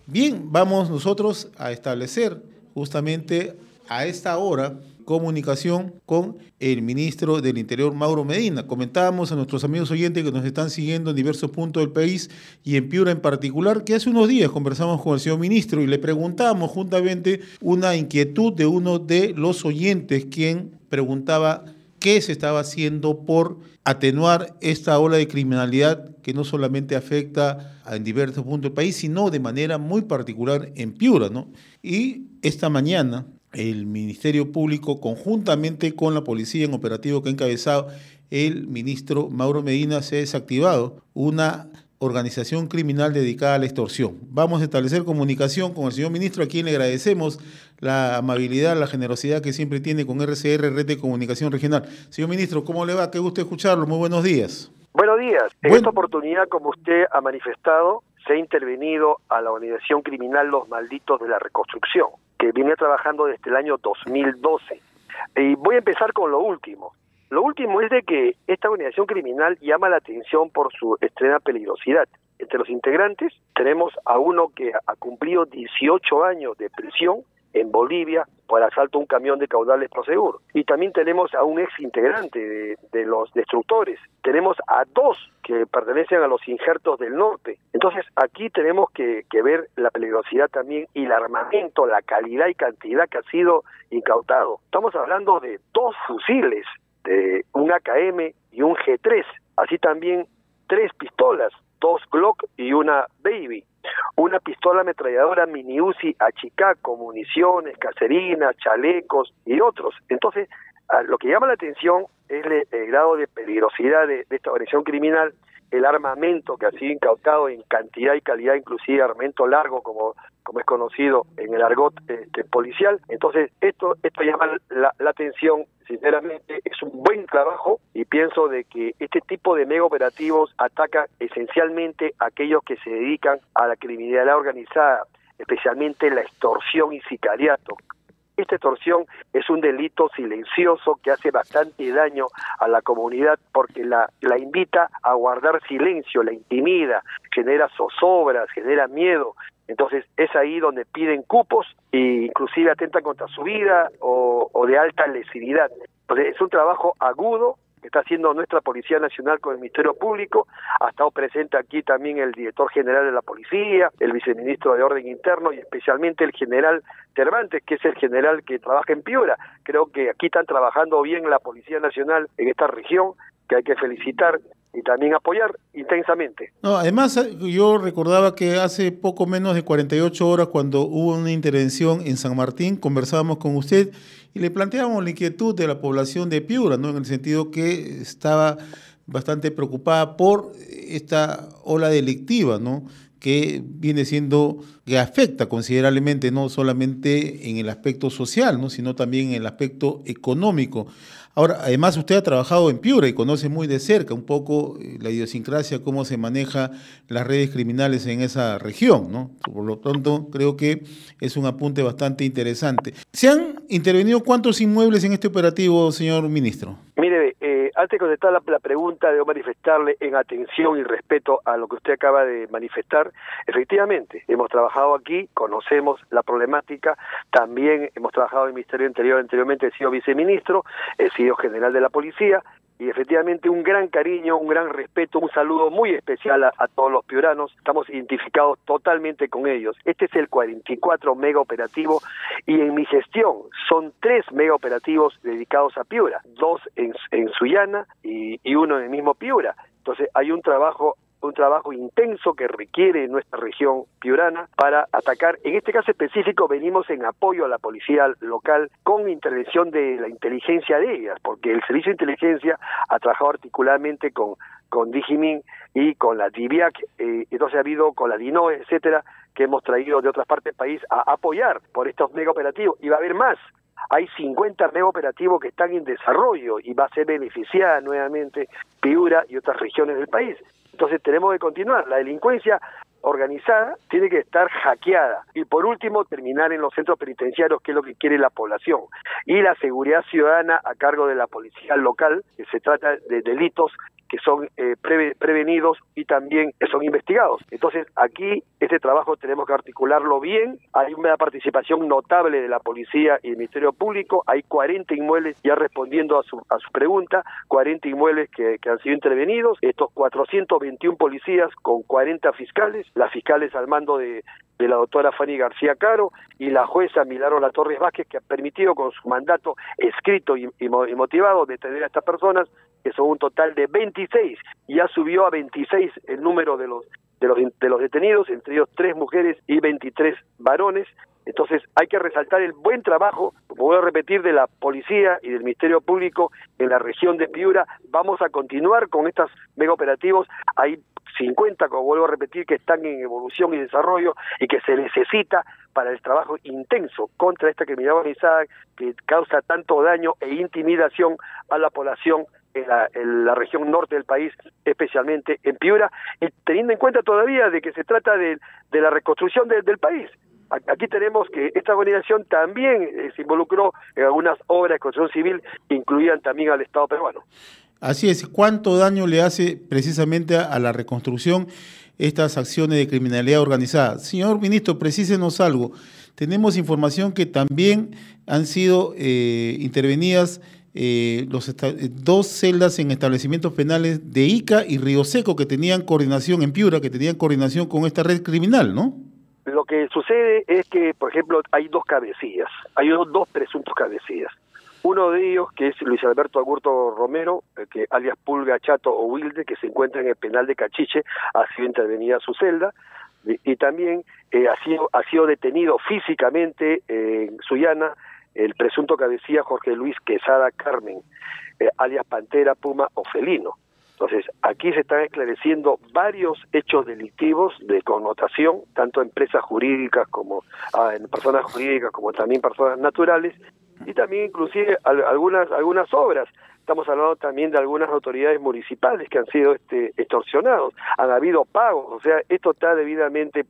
Bien, vamos nosotros a establecer justamente a esta hora comunicación con el ministro del Interior, Mauro Medina. Comentábamos a nuestros amigos oyentes que nos están siguiendo en diversos puntos del país y en Piura en particular, que hace unos días conversamos con el señor ministro y le preguntamos juntamente una inquietud de uno de los oyentes, quien preguntaba qué se estaba haciendo por atenuar esta ola de criminalidad que no solamente afecta en diversos puntos del país, sino de manera muy particular en Piura, ¿no? Y esta mañana el Ministerio Público, conjuntamente con la policía en operativo que ha encabezado el ministro Mauro Medina, se ha desactivado una organización criminal dedicada a la extorsión. Vamos a establecer comunicación con el señor ministro, a quien le agradecemos la amabilidad, la generosidad que siempre tiene con RCR, Red de Comunicación Regional. Señor ministro, ¿cómo le va? Qué gusto escucharlo. Muy buenos días. Buenos días. En esta oportunidad, como usted ha manifestado, se ha intervenido a la organización criminal Los Malditos de la Reconstrucción, que viene trabajando desde el año 2012. Y voy a empezar con lo último. Lo último es de que esta organización criminal llama la atención por su extrema peligrosidad. Entre los integrantes tenemos a uno que ha cumplido 18 años de prisión en Bolivia por asalto a un camión de caudales Prosegur. Y también tenemos a un ex integrante de los destructores. Tenemos a dos que pertenecen a los injertos del norte. Entonces aquí tenemos que ver la peligrosidad también y el armamento, la calidad y cantidad que ha sido incautado. Estamos hablando de 2 fusiles, de un AKM y un G3, así también 3 pistolas, 2 Glock y una Baby, una pistola ametralladora mini Uzi Achicá con municiones, caserinas, chalecos y otros. Entonces, lo que llama la atención es el grado de peligrosidad de esta organización criminal, el armamento que ha sido incautado en cantidad y calidad, inclusive armamento largo, como es conocido en el argot policial. Entonces, esto llama la atención. Sinceramente, es un buen trabajo y pienso de que este tipo de mega operativos ataca esencialmente a aquellos que se dedican a la criminalidad organizada, especialmente la extorsión y sicariato. Esta extorsión es un delito silencioso que hace bastante daño a la comunidad porque la invita a guardar silencio, la intimida, genera zozobras, genera miedo. Entonces es ahí donde piden cupos e inclusive atentan contra su vida o de alta lesividad. Entonces es un trabajo agudo que está haciendo nuestra Policía Nacional con el Ministerio Público. Ha estado presente aquí también el director general de la Policía, el viceministro de Orden Interno y especialmente el general Cervantes, que es el general que trabaja en Piura. Creo que aquí están trabajando bien la Policía Nacional en esta región, que hay que felicitar y también apoyar intensamente. No, además, yo recordaba que hace poco menos de 48 horas, cuando hubo una intervención en San Martín, conversábamos con usted y le planteábamos la inquietud de la población de Piura, ¿no? En el sentido que estaba bastante preocupada por esta ola delictiva, ¿no? Que viene siendo, que afecta considerablemente no solamente en el aspecto social, ¿no? Sino también en el aspecto económico. Ahora, además usted ha trabajado en Piura y conoce muy de cerca un poco la idiosincrasia, cómo se maneja las redes criminales en esa región, ¿no? Por lo tanto, creo que es un apunte bastante interesante. ¿Se han intervenido cuántos inmuebles en este operativo, señor ministro? Mire, antes de contestar la pregunta, debo manifestarle en atención y respeto a lo que usted acaba de manifestar. Efectivamente, hemos trabajado aquí, conocemos la problemática, también hemos trabajado en el Ministerio del Interior, anteriormente he sido viceministro, he sido general de la policía, y efectivamente un gran cariño, un gran respeto, un saludo muy especial a todos los piuranos. Estamos identificados totalmente con ellos. Este es el 44 mega operativo y en mi gestión son 3 mega operativos dedicados a Piura, 2 en Sullana y uno en el mismo Piura. Entonces hay un trabajo intenso que requiere nuestra región piurana para atacar. En este caso específico venimos en apoyo a la policía local con intervención de la inteligencia de ellas, porque el servicio de inteligencia ha trabajado articuladamente con Digimin y con la DIVIAC, entonces ha habido con la DINOE, etcétera, que hemos traído de otras partes del país a apoyar por estos mega operativos, y va a haber más. Hay 50 mega operativos que están en desarrollo y va a ser beneficiada nuevamente Piura y otras regiones del país. Entonces tenemos que continuar. La delincuencia organizada tiene que estar hackeada. Y por último, terminar en los centros penitenciarios, que es lo que quiere la población. Y la seguridad ciudadana a cargo de la policía local, que se trata de delitos que son prevenidos y también son investigados. Entonces, aquí este trabajo tenemos que articularlo bien. Hay una participación notable de la policía y el Ministerio Público. Hay 40 inmuebles, ya respondiendo a su pregunta, 40 inmuebles que han sido intervenidos. Estos 421 policías con 40 fiscales, las fiscales al mando de la doctora Fanny García Caro y la jueza Milagros Latorres Vázquez, que ha permitido con su mandato escrito y motivado detener a estas personas, que son un total de 26, ya subió a 26 el número de los detenidos, entre ellos 3 mujeres y 23 varones. Entonces hay que resaltar el buen trabajo, como voy a repetir, de la policía y del Ministerio Público en la región de Piura. Vamos a continuar con estos mega operativos. Hay 50, como vuelvo a repetir, que están en evolución y desarrollo y que se necesita para el trabajo intenso contra esta criminalidad organizada que causa tanto daño e intimidación a la población en la región norte del país, especialmente en Piura, y teniendo en cuenta todavía de que se trata de la reconstrucción del país. Aquí tenemos que esta organización también se involucró en algunas obras de construcción civil que incluían también al Estado peruano. Así es. ¿Cuánto daño le hace precisamente a la reconstrucción estas acciones de criminalidad organizada? Señor ministro, precísenos algo. Tenemos información que también han sido intervenidas 2 celdas en establecimientos penales de Ica y Río Seco que tenían coordinación en Piura, que tenían coordinación con esta red criminal, ¿no? Lo que sucede es que, por ejemplo, hay 2 cabecillas, hay 2 presuntos cabecillas. Uno de ellos, que es Luis Alberto Agurto Romero, que alias Pulga, Chato o Wilde, que se encuentra en el penal de Cachiche, ha sido intervenida su celda, y también ha sido detenido físicamente en Sullana el presunto cabecilla Jorge Luis Quesada Carmen, alias Pantera, Puma o Felino. Entonces, aquí se están esclareciendo varios hechos delictivos de connotación, tanto en empresas jurídicas como en personas jurídicas como también personas naturales, y también inclusive algunas obras. Estamos hablando también de algunas autoridades municipales que han sido extorsionados, han habido pagos, o sea, esto está debidamente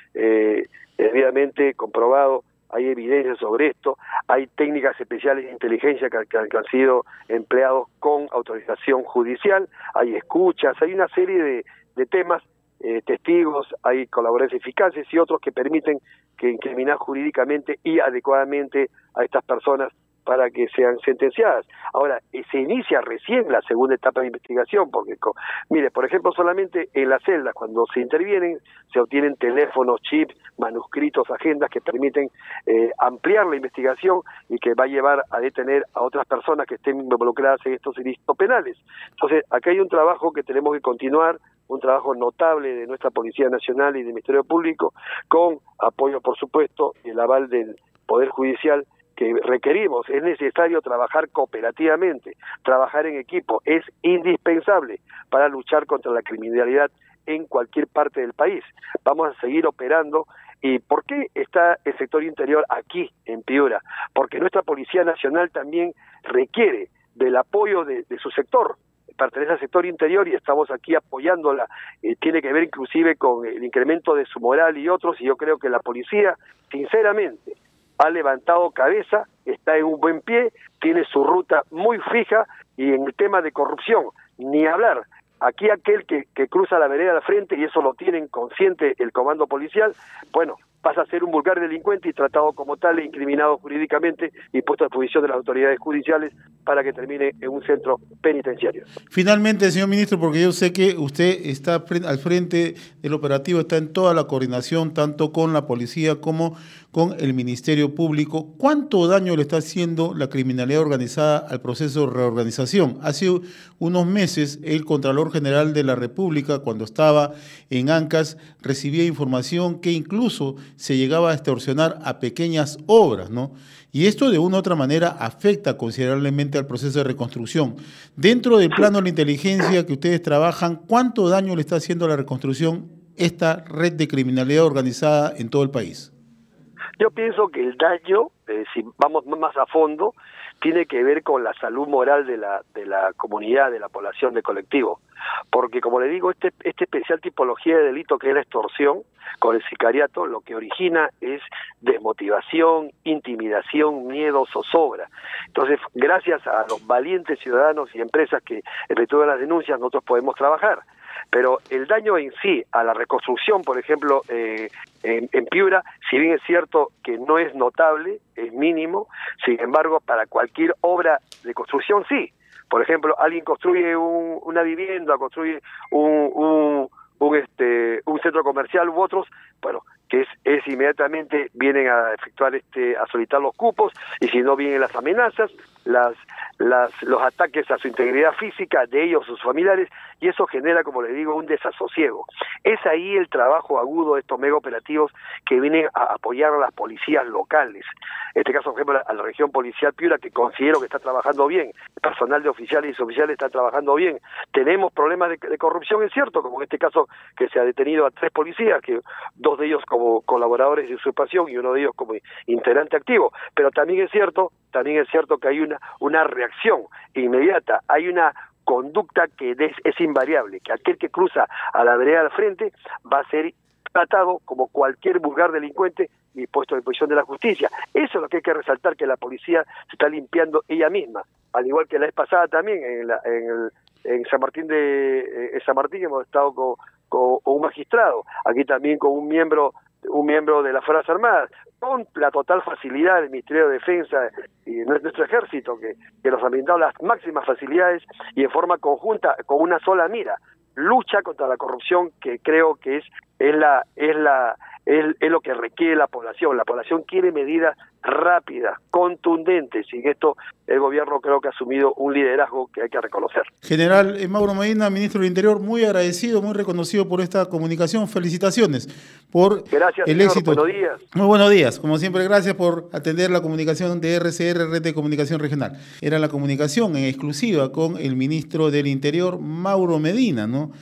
comprobado. Hay evidencia sobre esto, hay técnicas especiales de inteligencia que han sido empleados con autorización judicial, hay escuchas, hay una serie de temas, testigos, hay colaboradores eficaces y otros que permiten que incriminar jurídicamente y adecuadamente a estas personas para que sean sentenciadas. Ahora, se inicia recién la segunda etapa de investigación, porque, mire, por ejemplo, solamente en las celdas, cuando se intervienen, se obtienen teléfonos, chips, manuscritos, agendas que permiten ampliar la investigación y que va a llevar a detener a otras personas que estén involucradas en estos ilícitos penales. Entonces, acá hay un trabajo que tenemos que continuar, un trabajo notable de nuestra Policía Nacional y del Ministerio Público, con apoyo, por supuesto, y el aval del Poder Judicial, que requerimos. Es necesario trabajar cooperativamente, trabajar en equipo, es indispensable para luchar contra la criminalidad en cualquier parte del país. Vamos a seguir operando. ¿Y por qué está el sector interior aquí, en Piura? Porque nuestra Policía Nacional también requiere del apoyo de su sector. Pertenece al sector interior y estamos aquí apoyándola. Tiene que ver inclusive con el incremento de su moral y otros, y yo creo que la policía, sinceramente, ha levantado cabeza, está en un buen pie, tiene su ruta muy fija, y en el tema de corrupción, ni hablar. Aquí aquel que cruza la vereda al frente, y eso lo tienen consciente el comando policial, bueno, pasa a ser un vulgar delincuente y tratado como tal, incriminado jurídicamente y puesto a disposición de las autoridades judiciales para que termine en un centro penitenciario. Finalmente, señor ministro, porque yo sé que usted está al frente del operativo, está en toda la coordinación, tanto con la policía como con el Ministerio Público. ¿Cuánto daño le está haciendo la criminalidad organizada al proceso de reorganización? Hace unos meses, el Contralor General de la República, cuando estaba en Ancash, recibía información que incluso se llegaba a extorsionar a pequeñas obras, ¿no? Y esto de una u otra manera afecta considerablemente al proceso de reconstrucción. Dentro del plano de la inteligencia que ustedes trabajan, ¿cuánto daño le está haciendo a la reconstrucción esta red de criminalidad organizada en todo el país? Yo pienso que el daño, si vamos más a fondo, tiene que ver con la salud moral de la comunidad, de la población, del colectivo. Porque, como le digo, este especial tipología de delito que es la extorsión con el sicariato, lo que origina es desmotivación, intimidación, miedo, zozobra. Entonces, gracias a los valientes ciudadanos y empresas que efectúan las denuncias, nosotros podemos trabajar. Pero el daño en sí, a la reconstrucción, por ejemplo, en Piura, si bien es cierto que no es notable, es mínimo, sin embargo, para cualquier obra de construcción sí. Por ejemplo, alguien construye una vivienda, construye un centro comercial u otros, bueno, que es inmediatamente vienen a efectuar a solicitar los cupos, y si no vienen las amenazas, los ataques a su integridad física de ellos, sus familiares, y eso genera, como le digo, un desasosiego. Es ahí el trabajo agudo de estos mega operativos que vienen a apoyar a las policías locales. En este caso, por ejemplo, a la región policial Piura, que considero que está trabajando bien, el personal de oficiales y suboficiales está trabajando bien. Tenemos problemas de corrupción, es cierto, como en este caso que se ha detenido a 3 policías, que 2 de ellos como colaboradores de usurpación y 1 de ellos como integrante activo, pero también es cierto que hay una reacción inmediata, hay una conducta que es invariable, que aquel que cruza a la vereda al frente va a ser tratado como cualquier vulgar delincuente y puesto en posición de la justicia. Eso es lo que hay que resaltar, que la policía se está limpiando ella misma, al igual que la vez pasada también en San Martín hemos estado con un magistrado, aquí también con un miembro de las Fuerzas Armadas, con la total facilidad del Ministerio de Defensa y de nuestro ejército, que nos han brindado las máximas facilidades y en forma conjunta, con una sola mira, lucha contra la corrupción, que creo que es lo que requiere la población. La población quiere medidas rápidas, contundentes, y en esto el gobierno creo que ha asumido un liderazgo que hay que reconocer. General Mauro Medina, ministro del Interior, muy agradecido, muy reconocido por esta comunicación. Felicitaciones por Gracias, el señor. éxito. Buenos días. Muy buenos días. Como siempre, gracias por atender la comunicación de RCR, Red de Comunicación Regional. Era la comunicación en exclusiva con el ministro del Interior, Mauro Medina, ¿no?